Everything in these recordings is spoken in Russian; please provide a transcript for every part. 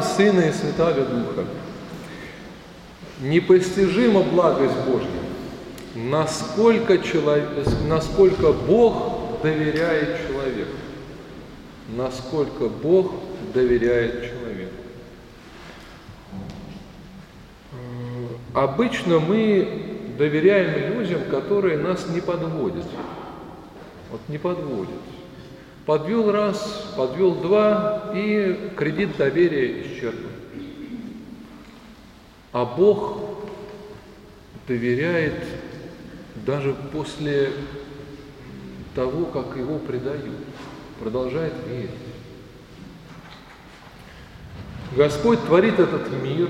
Сына и Святаго Духа. Непостижима благость Божья, насколько Бог доверяет человеку. Насколько Бог доверяет человеку. Обычно мы доверяем людям, которые нас не подводят. Вот не подводят. Подвел раз, подвел два, и кредит доверия исчерпан. А Бог доверяет даже после того, как его предают. Продолжает верить. Господь творит этот мир,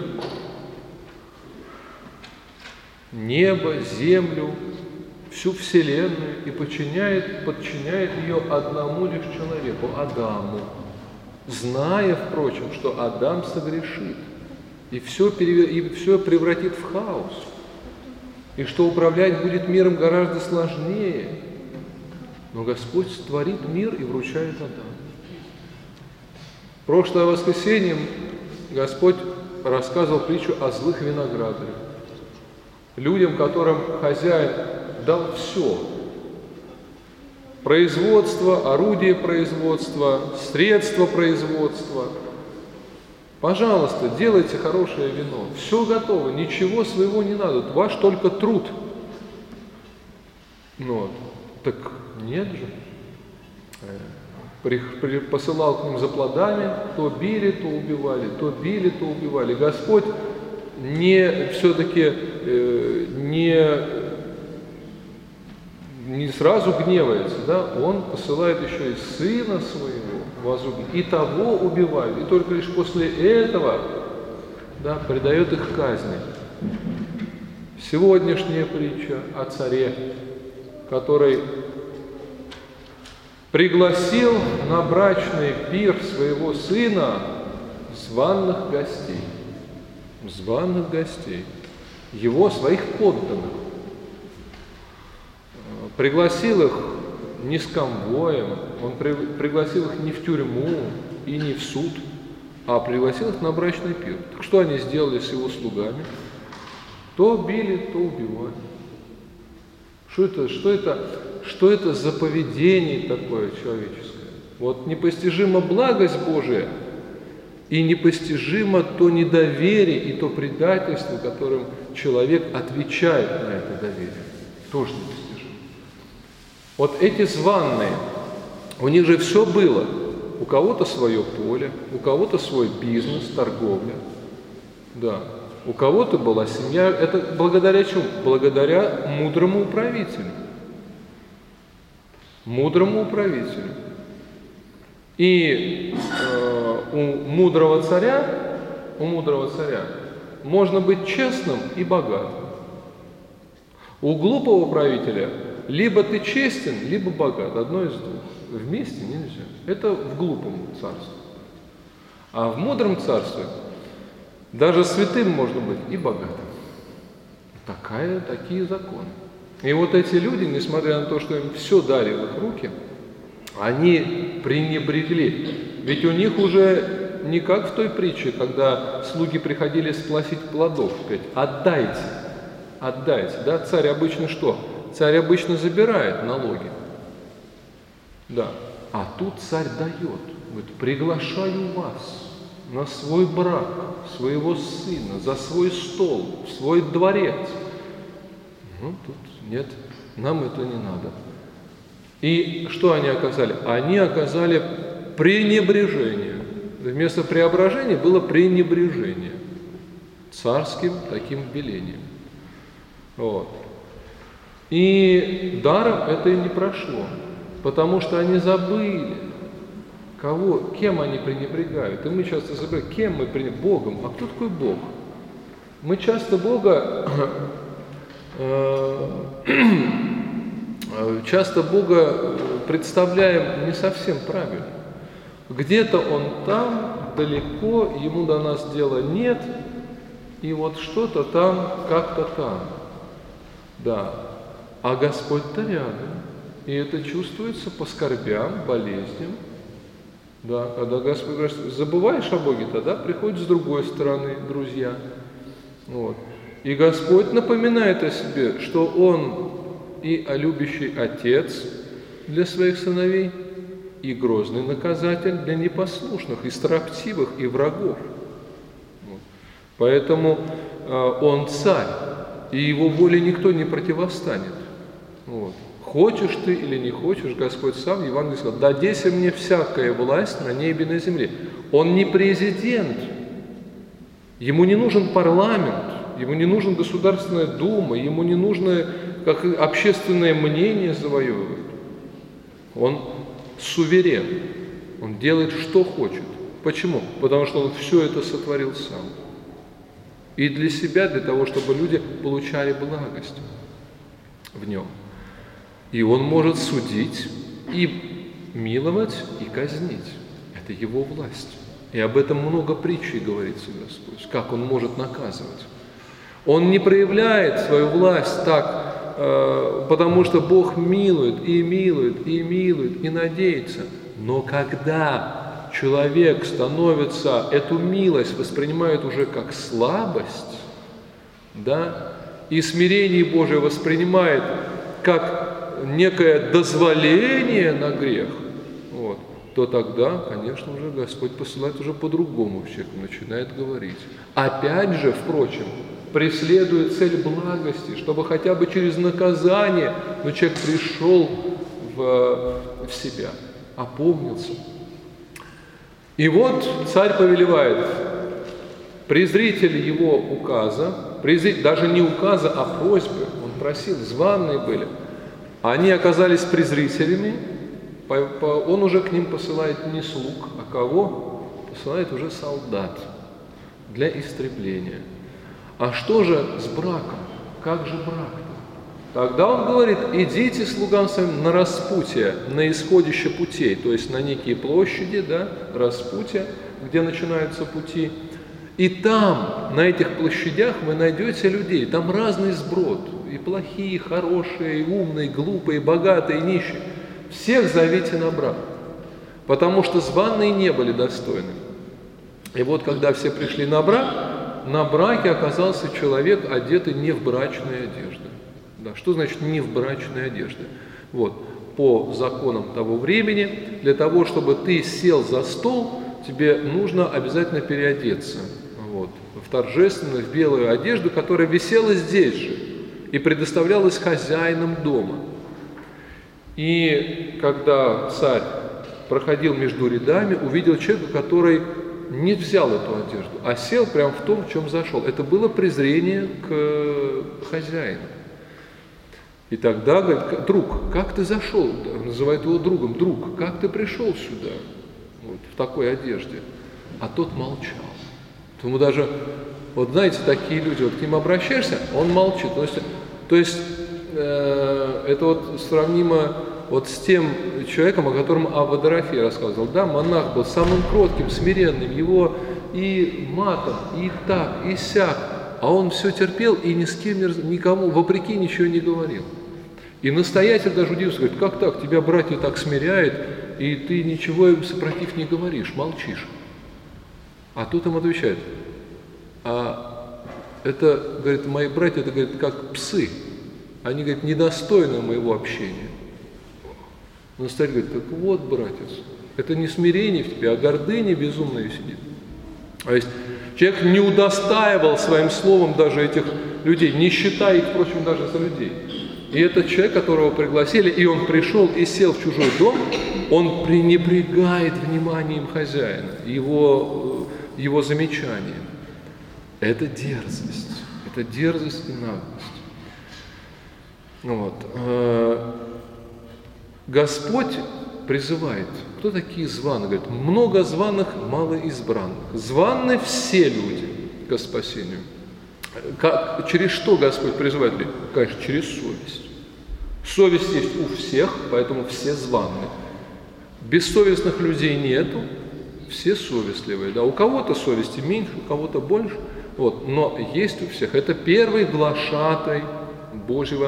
небо, землю, всю вселенную и подчиняет ее одному лишь человеку, Адаму, зная, впрочем, что Адам согрешит и все превратит в хаос, и что управлять будет миром гораздо сложнее. Но Господь творит мир и вручает Адаму. Прошлое воскресенье Господь рассказывал притчу о злых виноградарях. Людям, которым хозяин дал все. Производство, орудие производства, средства производства. Пожалуйста, делайте хорошее вино. Все готово, ничего своего не надо. Ваш только труд. Вот. Так нет же. Посылал к ним за плодами, то били, то убивали, то били, то убивали. Господь все-таки не сразу гневается, да? Он посылает еще и Сына Своего возлюбленного, и того убивает, и только лишь после этого, да, предает их казни. Сегодняшняя притча о царе, который пригласил на брачный пир своего сына званых гостей, его, своих подданных. Пригласил их не с конвоем, он пригласил их не в тюрьму и не в суд, а пригласил их на брачный пир. Так что они сделали с его слугами? То били, то убивали. Что это за поведение такое человеческое? Вот непостижима благость Божия и непостижимо то недоверие и то предательство, которым человек отвечает на это доверие. Тоже непостижимо. Вот эти званые, у них же все было. У кого-то свое поле, у кого-то свой бизнес, торговля. Да. У кого-то была семья. Это благодаря чему? Благодаря мудрому управителю. Мудрому управителю. И у мудрого царя можно быть честным и богатым. У глупого правителя либо ты честен, либо богат. Одно из двух. Вместе нельзя. Это в глупом царстве. А в царстве даже святым можно быть и богатым. Такие законы. И вот эти люди, несмотря на то, что им все дали в их руки, они пренебрегли. Ведь у них уже не как в той притче, когда слуги приходили сплосить плодов, сказать: отдайте. Да? Царь обычно что? Царь обычно забирает налоги. Да. А тут царь дает. Говорит: приглашаю вас на свой брак, своего сына, за свой стол, в свой дворец. Ну, тут нет, нам это не надо. И что они оказали? Они оказали пренебрежение. Вместо преображения было пренебрежение царским таким велением. Вот. И даром это и не прошло, потому что они забыли, кем они пренебрегают. И мы часто забываем, кем мы пренебрегаем? Богом. А кто такой Бог? Мы часто Бога представляем не совсем правильно. Где-то Он там, далеко, Ему до нас дела нет, и вот что-то там, как-то там. Да. А Господь-то рядом. И это чувствуется по скорбям, болезням. Да, когда Господь говорит, забываешь о Боге, тогда приходят с другой стороны друзья. Вот. И Господь напоминает о себе, что Он и любящий отец для своих сыновей, и грозный наказатель для непослушных, и строптивых, и врагов. Вот. Поэтому Он царь, и Его воле никто не противостанет. Вот. Хочешь ты или не хочешь, Господь сам в Евангелии сказал, «Дадеся мне всякая власть на небе и на земле». Он не президент, ему не нужен парламент, ему не нужна Государственная Дума, ему не нужно как общественное мнение завоевывать. Он суверен, он делает, что хочет. Почему? Потому что он все это сотворил сам. И для себя, для того, чтобы люди получали благость в нем. И он может судить и миловать, и казнить. Это его власть. И об этом много притчей говорится Господь, как он может наказывать. Он не проявляет свою власть так, потому что Бог милует, и милует, и милует, и надеется. Но когда человек становится, эту милость воспринимает уже как слабость, да, и смирение Божие воспринимает как некое дозволение на грех, вот, то тогда, конечно, уже Господь посылает уже по-другому всех, начинает говорить. Опять же, впрочем, преследует цель благости, чтобы хотя бы через наказание, но человек пришел в себя, опомнился. И вот царь повелевает, презрители его указа, даже не указа, а просьбы, он просил, званые были, они оказались презрителями, он уже к ним посылает не слуг, а кого? Посылает уже солдат для истребления. А что же с браком? Как же брак-то? Тогда он говорит, идите слугам своим на распутье, на исходище путей, то есть на некие площади, да, распутья, где начинаются пути. И там, на этих площадях, вы найдете людей, там разный сброд, и плохие, и хорошие, и умные, и глупые, и богатые, и нищие. Всех зовите на брак, потому что званые не были достойны. И вот когда все пришли на браке оказался человек, одетый не в брачные одежды. Да, что значит не в брачные одежды? Вот, по законам того времени, для того, чтобы ты сел за стол, тебе нужно обязательно переодеться. Вот, в торжественную, в белую одежду, которая висела здесь же и предоставлялась хозяином дома. И когда царь проходил между рядами, увидел человека, который не взял эту одежду, а сел прямо в том, в чем зашел. Это было презрение к хозяину. И тогда говорит, друг, как ты зашел? Называет его другом, друг, как ты пришел сюда, вот, в такой одежде? А тот молчал. Ему даже, вот знаете, такие люди, вот к ним обращаешься, он молчит. То есть это вот сравнимо вот с тем человеком, о котором Авва Дорофей рассказывал. Да, монах был самым кротким, смиренным, его и матом, и так, и сяк, а он все терпел и ни с кем, никому, вопреки, ничего не говорил. И настоятель даже удивился, говорит, как так, тебя братья так смиряют, и ты ничего им супротив не говоришь, молчишь. А тут им отвечает, а это, говорит, мои братья, это, говорит, как псы, они, говорит, недостойны моего общения. Настоятель говорит, так вот, братец, это не смирение в тебе, а гордыня безумная сидит. То есть человек не удостаивал своим словом даже этих людей, не считая их, впрочем, даже за людей. И этот человек, которого пригласили, и он пришел и сел в чужой дом, он пренебрегает вниманием хозяина, его замечанием. Это дерзость и наглость. Вот. Господь призывает. Кто такие званые? Говорит, много званых, мало избранных. Званы все люди ко спасению. Через что Господь призывает людей? Конечно, через совесть. Совесть есть у всех, поэтому все званы. Бессовестных людей нету, все совестливые. Да? У кого-то совести меньше, у кого-то больше. Вот. Но есть у всех. Это первый глашатай Божьего,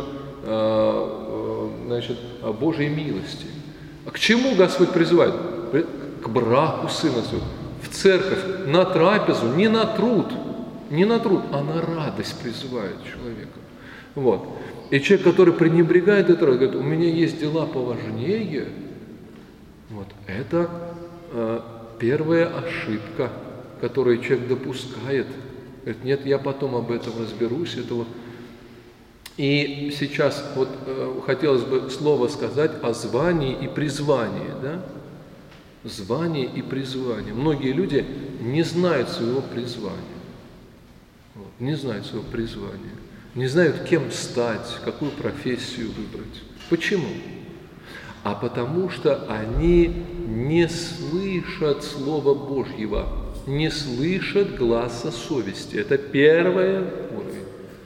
Божьей милости. А к чему Господь призывает? к браку сына своего, в церковь, на трапезу, не на труд, а на радость призывает человека. Вот. И человек, который пренебрегает это, говорит, у меня есть дела поважнее, вот, это первая ошибка, которую человек допускает. Говорит, нет, я потом об этом разберусь. И сейчас вот хотелось бы слово сказать о звании и призвании, да? Звание и призвание. Многие люди не знают своего призвания. Вот, не знают своего призвания. Не знают, кем стать, какую профессию выбрать. Почему? А потому что они не слышат Слова Божьего, не слышат гласа совести. Это первый уровень.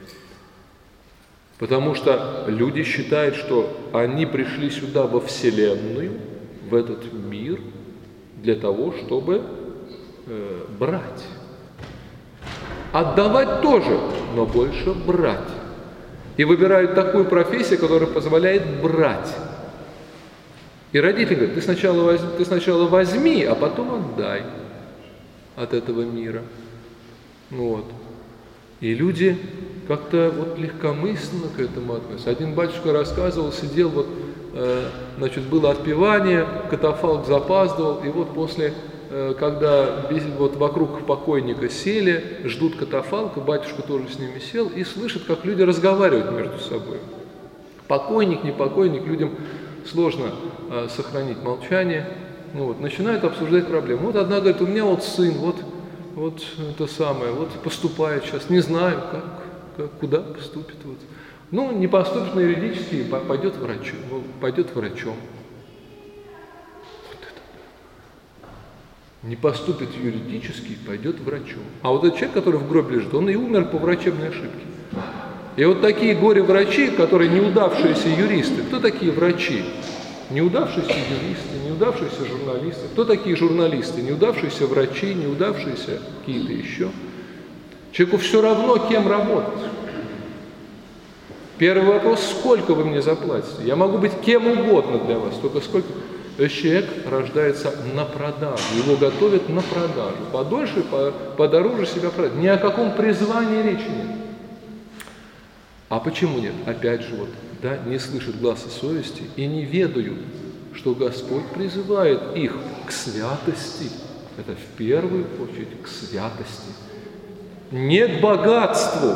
Потому что люди считают, что они пришли сюда во Вселенную, в этот мир, для того, чтобы брать. Отдавать тоже, но больше брать. И выбирают такую профессию, которая позволяет брать. И родители говорят, ты сначала возьми, а потом отдай от этого мира. Вот. И люди как-то вот легкомысленно к этому относятся. Один батюшка рассказывал, сидел, значит, было отпевание, катафалк запаздывал, и вот после, когда вот вокруг покойника сели, ждут катафалка, батюшка тоже с ними сел и слышит, как люди разговаривают между собой. Покойник, не покойник, людям сложно сохранить молчание. Вот, начинают обсуждать проблемы. Вот одна говорит, у меня вот сын, вот это самое, вот поступает сейчас, не знаю, куда поступит. Вот. Ну, не поступит на юридический, пойдет врачом. Вот это. Не поступит юридический, пойдет врачом. А вот этот человек, который в гробе лежит, он и умер по врачебной ошибке. И вот такие горе-врачи, которые неудавшиеся юристы, кто такие врачи? Неудавшиеся юристы, неудавшиеся журналисты. Кто такие журналисты? Неудавшиеся врачи, неудавшиеся какие-то еще. Человеку все равно, кем работать. Первый вопрос, сколько вы мне заплатите? Я могу быть кем угодно для вас, только сколько. Человек рождается на продажу, его готовят на продажу. Подольше, подороже себя продать. Ни о каком призвании речи нет. А почему нет? Опять же, не слышат гласа совести и не ведают, что Господь призывает их к святости. Это в первую очередь к святости. Не к богатству,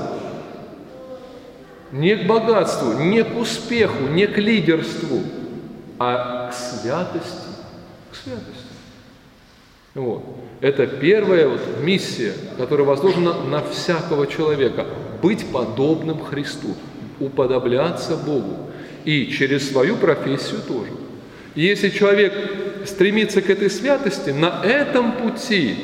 не к успеху, не к лидерству, а к святости. К святости. Вот. Это первая миссия, которая возложена на всякого человека. Быть подобным Христу, уподобляться Богу. И через свою профессию тоже. И если человек стремится к этой святости, на этом пути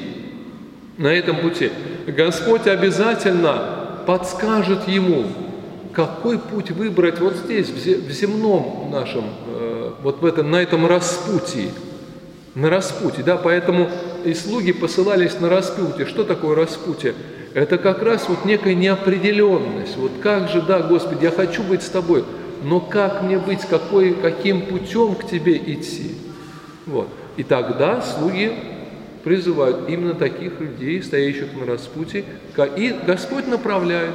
Господь обязательно подскажет ему, какой путь выбрать вот здесь, в земном нашем, на этом распутии. На распутье, да, поэтому и слуги посылались на распутье. Что такое распутье? Это как раз некая неопределенность. Как же, да, Господи, я хочу быть с Тобой, но как мне быть, каким путем к Тебе идти? Вот. И тогда слуги призывают именно таких людей, стоящих на распутье, и Господь направляет.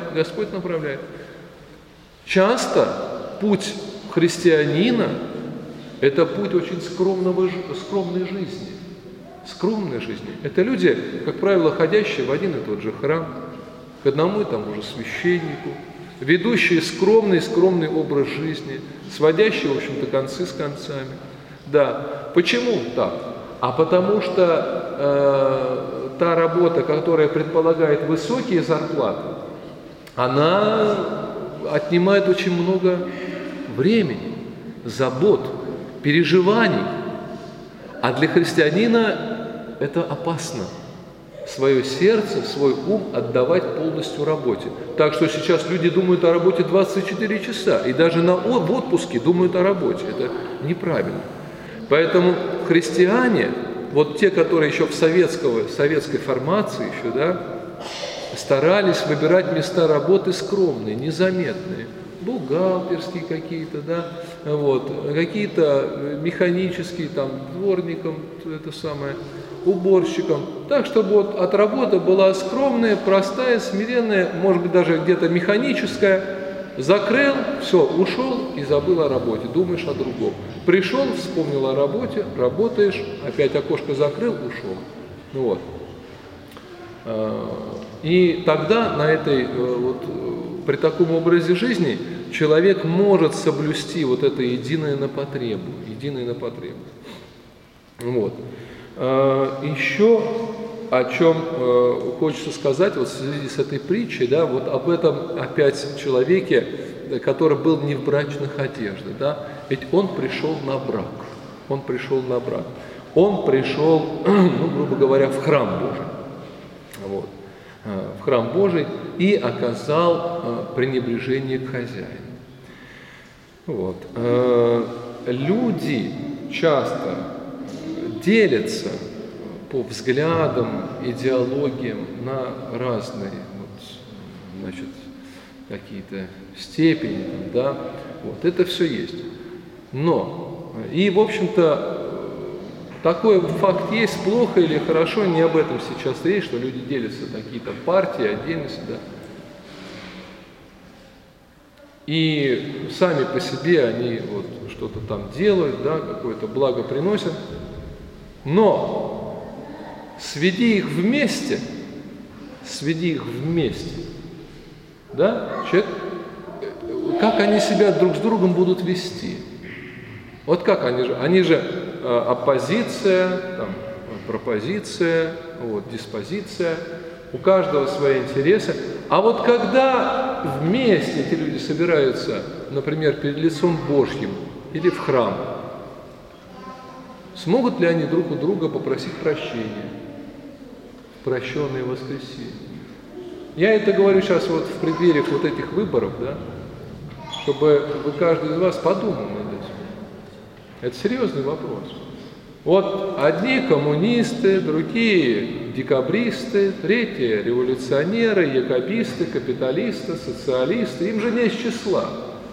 Часто путь христианина – это путь очень скромной жизни. Скромной жизни. Это люди, как правило, ходящие в один и тот же храм, к одному и тому же священнику, ведущие скромный образ жизни, сводящие, в общем-то, концы с концами. Да. Почему так? А потому что та работа, которая предполагает высокие зарплаты, она отнимает очень много времени, забот, переживаний. А для христианина это опасно. Свое сердце, свой ум отдавать полностью работе. Так что сейчас люди думают о работе 24 часа. И даже в отпуске думают о работе. Это неправильно. Поэтому христиане, те, которые еще в советской формации старались выбирать места работы скромные, незаметные. Бухгалтерские какие-то, вот, какие-то механические, там, дворником, это самое, уборщиком, так, чтобы вот от работы была скромная, простая, смиренная, может быть, даже где-то механическая. Закрыл, все, ушел и забыл о работе, думаешь о другом. Пришел, вспомнил о работе, работаешь, опять окошко закрыл, ушел. Вот. И тогда на этой, вот, при таком образе жизни человек может соблюсти вот это единое на потребу. Единое на потребу. Вот. Еще о чем хочется сказать вот в связи с этой притчей, да, вот об этом опять человеке, который был не в брачных одеждах, да, ведь он пришел на брак, он пришел на брак, он пришел, ну, грубо говоря, в храм Божий, вот, в храм Божий и оказал пренебрежение к хозяину. Вот. Люди часто делятся по взглядам, идеологиям на разные, вот, значит, какие-то степени, да, вот, это все есть. Но, и, в общем-то, такой факт есть, плохо или хорошо, не об этом сейчас речь, что люди делятся на какие-то партии, отдельности, да. И сами по себе они вот что-то там делают, да, какое-то благо приносят, но сведи их вместе, да, человек, как они себя друг с другом будут вести? Вот как они же оппозиция, там, пропозиция, вот, диспозиция, у каждого свои интересы. А вот когда вместе эти люди собираются, например, перед лицом Божьим или в храм, смогут ли они друг у друга попросить прощения? Прощенное воскресенье. Я это говорю сейчас вот в преддверии вот этих выборов, да, чтобы вы, каждый из вас подумал над этим. Это серьезный вопрос. Вот одни коммунисты, другие декабристы, третьи революционеры, якобисты, капиталисты, социалисты, им же не из числа.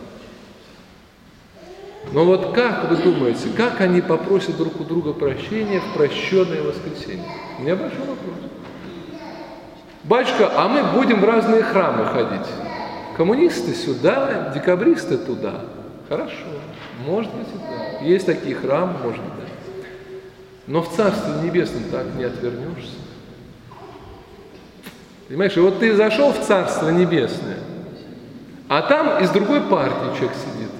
Но вот как вы думаете, как они попросят друг у друга прощения в прощенное воскресенье? У меня большой вопрос. Батюшка, а мы будем в разные храмы ходить. Коммунисты сюда, декабристы туда. Хорошо, может быть и так. Есть такие храмы, может быть, да. Но в Царстве Небесном так не отвернешься. Понимаешь, и вот ты зашел в Царство Небесное, а там из другой партии человек сидит,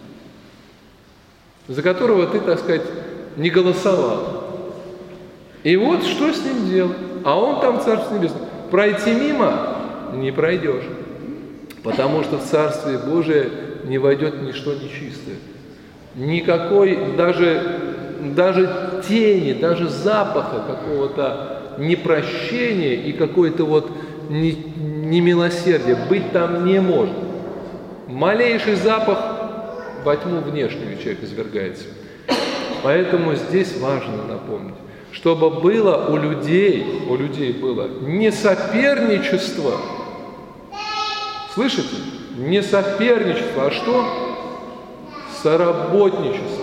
за которого ты, так сказать, не голосовал. И вот что с ним делать? А он там в Царстве Небесном. Пройти мимо не пройдешь, потому что в Царствие Божие не войдет ничто нечистое. Никакой даже тени, даже запаха какого-то непрощения и какой-то вот немилосердия быть там не может. Малейший запах во тьму внешнюю человек извергается. Поэтому здесь важно напомнить, чтобы было у людей было не соперничество, слышите? Не соперничество, а что? Соработничество.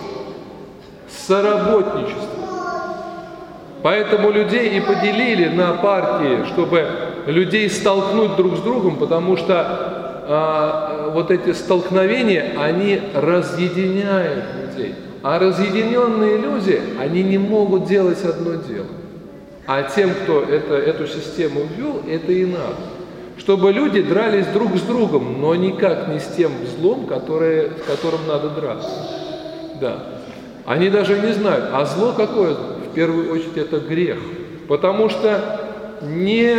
Поэтому людей и поделили на партии, чтобы людей столкнуть друг с другом, потому что вот эти столкновения, они разъединяют людей. А разъединенные люди, они не могут делать одно дело. А тем, кто эту систему ввел, это и надо. Чтобы люди дрались друг с другом, но никак не с тем злом, с которым надо драться. Да. Они даже не знают, а зло какое? В первую очередь это грех. Потому что не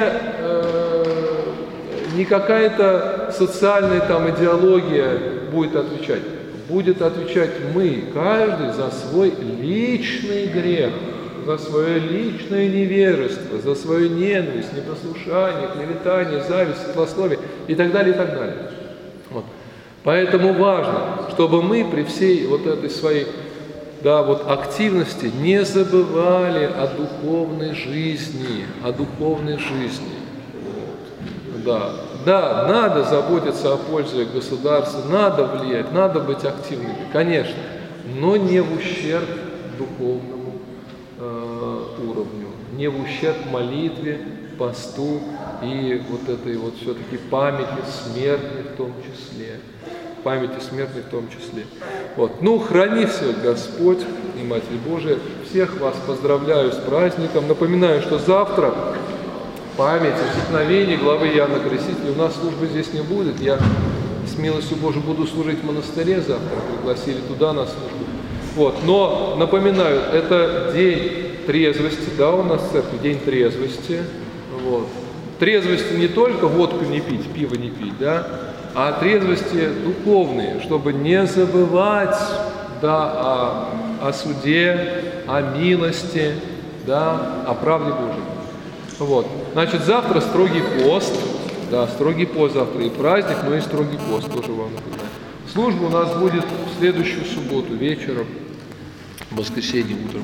какая-то социальная там идеология будет отвечать. Будет отвечать мы, каждый, за свой личный грех, за свое личное невежество, за свою ненависть, непослушание, клеветание, зависть, злословие и так далее, и так далее. Вот. Поэтому важно, чтобы мы при всей вот этой своей активности не забывали о духовной жизни, Да, да, надо заботиться о пользе государства, надо влиять, надо быть активными, конечно, но не в ущерб духовному уровню, не в ущерб молитве, посту и вот этой вот все-таки памяти смертной в том числе. Памяти смертной в том числе. Вот. Ну, храни всех Господь и Матерь Божия. Всех вас поздравляю с праздником. Напоминаю, что завтра память усекновения главы Иоанна Крестителя. У нас службы здесь не будет. Я с милостью Божией буду служить в монастыре завтра. Пригласили туда на службу. Вот. Но напоминаю, это день трезвости, да, у нас в церкви день трезвости. Вот. Трезвости не только водку не пить, пиво не пить, да, а трезвости духовные, чтобы не забывать, да, о суде, о милости, да, о правде Божьей. Вот. Значит, завтра строгий пост, да, строгий пост завтра и праздник, но и строгий пост, тоже вам напоминаю. Служба у нас будет в следующую субботу вечером, в воскресенье утром.